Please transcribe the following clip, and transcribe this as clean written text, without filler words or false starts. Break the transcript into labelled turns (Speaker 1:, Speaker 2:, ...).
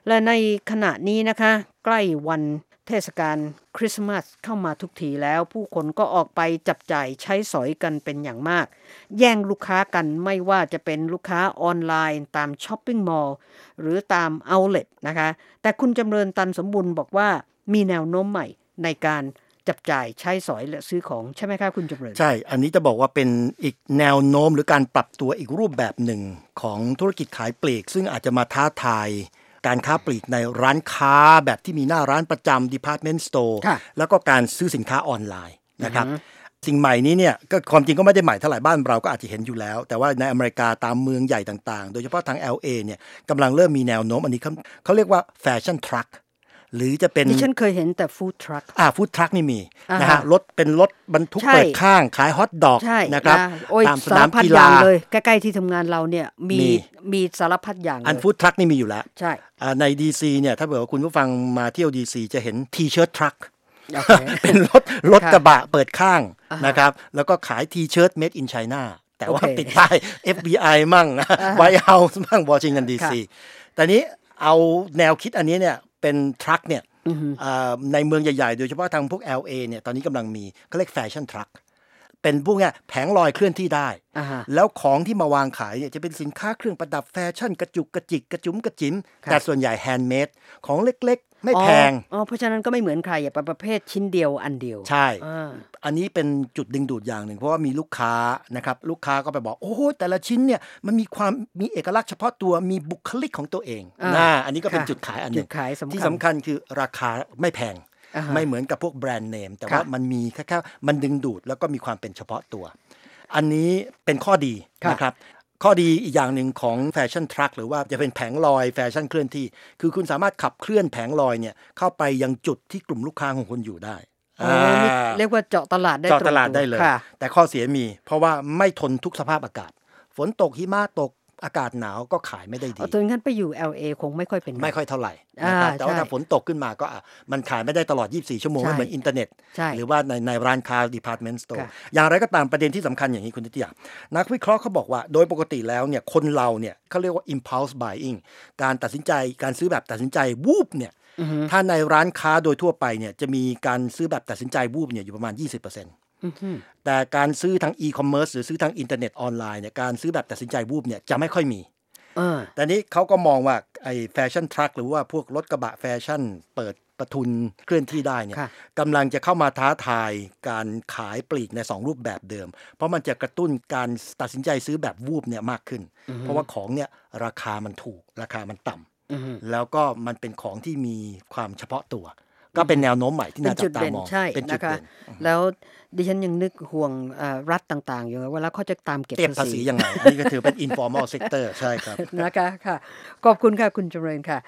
Speaker 1: และในขณะนี้นะคะใกล้วันเทศกาลคริสต์มาสเข้ามาทุกทีแล้วผู้คนก็ออกไปจับจ่ายใช้สอยกันเป็นอย่างมากแย่งลูกค้ากันไม่ว่าจะเป็นลูกค้าออนไลน์ตามช้อปปิ้งมอลล์หรือตามเอาท์เล็ตนะคะแต่คุณจำเริญตันสมบูรณ์บอกว่ามีแนวโน้มใหม่ในการจับจ่ายใช้สอยและซื้อของใช่ไหมคะคุณจำเริญ
Speaker 2: ใช่อันนี้จะบอกว่าเป็นอีกแนวโน้มหรือการปรับตัวอีกรูปแบบหนึ่งของธุรกิจขายปลีกซึ่งอาจจะมาท้าทายการค้าปลีกในร้านค้าแบบที่มีหน้าร้านประจำ department store แล้วก็การซื้อสินค้าออนไลน์นะครับสิ่งใหม่นี้เนี่ยก็ความจริงก็ไม่ได้ใหม่เท่าไหร่บ้านเราก็อาจจะเห็นอยู่แล้วแต่ว่าในอเมริกาตามเมืองใหญ่ต่างๆโดยเฉพาะทาง LA เนี่ยกำลังเริ่มมีแนวโน้มอันนี้เขาเรียกว่าแฟชั่นทรัคหรือจะเป็น
Speaker 1: ที่ฉันเคยเห็นแต่ฟู้ดทรัค
Speaker 2: ฟู้ดทรัคนี่มีนะฮะรถเป็นรถบรรทุกเปิดข้างขายฮอทดอกนะครับตามสนามกีฬา
Speaker 1: เลยใกล้ๆที่ทำงานเราเนี่ยมีสารพัดอย่างเลย
Speaker 2: อันฟู้ดทรัคนี่มีอยู่แล้ว
Speaker 1: ใช่
Speaker 2: ใน DC เนี่ยถ้าเผื่อว่าคุณผู้ฟังมาเที่ยว DC จะเห็นทีเชิร์ตทรัคเป็นรถกระบะเปิดข้างนะครับแล้วก็ขายทีเชิร์ต made in China แต่ว่าติดป้าย FBI มั่ง White House มั่ง Washington DC แต่นี้เอาแนวคิดอันนี้เนี่ยเป็นทรัคเนี่ยในเมืองใหญ่ๆโดยเฉพาะทางพวก LA เนี่ยตอนนี้กำลังมีเขาเรียกแฟชั่นทรัคเป็นพวกเนี้ยแผงลอยเคลื่อนที่ได้แล้วของที่มาวางขายเนี่ยจะเป็นสินค้าเครื่องประดับแฟชั่นกระจุกกระจิกกระจุ๋มกระจิ๋มแต่ส่วนใหญ่แฮนด์เมดของเล็กๆไม่แพง
Speaker 1: เพราะฉะนั้นก็ไม่เหมือนใครอย่าเป็นประเภทชิ้นเดียวอันเดียว
Speaker 2: ใช่อันนี้เป็นจุดดึงดูดอย่างหนึ่งเพราะว่ามีลูกค้านะครับลูกค้าก็ไปบอกโอ้โหแต่ละชิ้นเนี่ยมันมีเอกลักษณ์เฉพาะตัวมีบุคลิกของตัวเองอันนี้ก็เป็นจุดขายอันนึงที่สำคัญคือราคาไม่แพงไม่เหมือนกับพวกแบรนด์เนมแต่ว่ามันมีแค่มันดึงดูดแล้วก็มีความเป็นเฉพาะตัวอันนี้เป็นข้อดีนะครับข้อดีอีกอย่างหนึ่งของแฟชั่นทรัคหรือว่าจะเป็นแผงลอยแฟชั่นเคลื่อนที่คือคุณสามารถขับเคลื่อนแผงลอยเนี่ยเข้าไปยังจุดที่กลุ่มลูกค้าของคุณอยู่ได้
Speaker 1: เรียกว่าเจาะตลาดได้
Speaker 2: เลยแต่ข้อเสียมีเพราะว่าไม่ทนทุกสภาพอากาศฝนตกหิมะตกอากาศหนาวก็ขายไม่ได้ดี
Speaker 1: ตัวงั้นไปอยู่ LA คงไม่ค่อยเป็น
Speaker 2: ไม่ค่อยเท่าไหร่นะครับแต่ว่าถ้าฝนตกขึ้นมาก็มันขายไม่ได้ตลอด24ชั่วโมงไม่เหมือนอินเทอร์เน็ตหรือว่าในร้านค้า department store อย่างไรก็ตามประเด็นที่สำคัญอย่างนี้คุณนิตยานักวิเคราะห์เขาบอกว่าโดยปกติแล้วเนี่ยคนเราเนี่ยเขาเรียกว่า impulse buying การตัดสินใจการซื้อแบบตัดสินใจวูบเนี่ยถ้าในร้านค้าโดยทั่วไปเนี่ยจะมีการซื้อแบบตัดสินใจวูบเนี่ยอยู่ประมาณ 20%แต่การซื้อทาง e-commerce หรือซื้อทางอินเทอร์เน็ตออนไลน์เนี่ยการซื้อแบบตัดสินใจวูบเนี่ยจะไม่ค่อยมีแต่นี้เขาก็มองว่าไอ้แฟชั่นทรัคหรือว่าพวกรถกระบะแฟชั่นเปิดประทุนเคลื่อนที่ได้เนี่ยกำลังจะเข้ามาท้าทายการขายปลีกใน2รูปแบบเดิมเพราะมันจะกระตุ้นการตัดสินใจซื้อแบบวูบเนี่ยมากขึ้นเพราะว่าของเนี่ยราคามันถูกราคามันต่ำแล้วก็มันเป็นของที่มีความเฉพาะตัวก็เป็นแนวโน้มใหม่ที่น่าจับตามอง
Speaker 1: เป็นจุดเด่นแล้วดิฉันยังนึกห่วงรัฐต่างๆอยู่ว่าแล้วเขาจะตามเก็บ
Speaker 2: ภาษียังไงอันนี้ก็ถือเป็น informal sector ใช่ครับ
Speaker 1: นะคะค่ะขอบคุณค่ะคุณเจริญค่ะ